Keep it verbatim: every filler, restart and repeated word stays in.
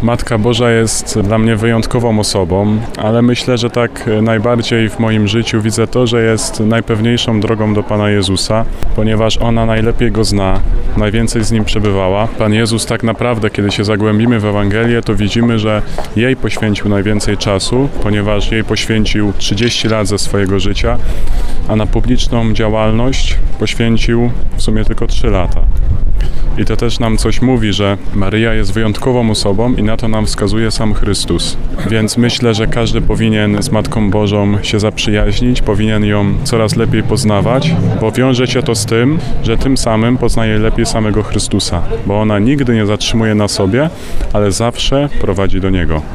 Matka Boża jest dla mnie wyjątkową osobą, ale myślę, że tak najbardziej w moim życiu widzę to, że jest najpewniejszą drogą do Pana Jezusa, ponieważ ona najlepiej Go zna, najwięcej z Nim przebywała. Pan Jezus tak naprawdę, kiedy się zagłębimy w Ewangelię, to widzimy, że jej poświęcił najwięcej czasu, ponieważ jej poświęcił trzydzieści lat ze swojego życia, a na publiczną działalność poświęcił w sumie tylko trzy lata. I to też nam coś mówi, że Maryja jest wyjątkową osobą i na to nam wskazuje sam Chrystus. Więc myślę, że każdy powinien z Matką Bożą się zaprzyjaźnić, powinien ją coraz lepiej poznawać, bo wiąże się to z tym, że tym samym poznaje lepiej samego Chrystusa, bo ona nigdy nie zatrzymuje na sobie, ale zawsze prowadzi do Niego.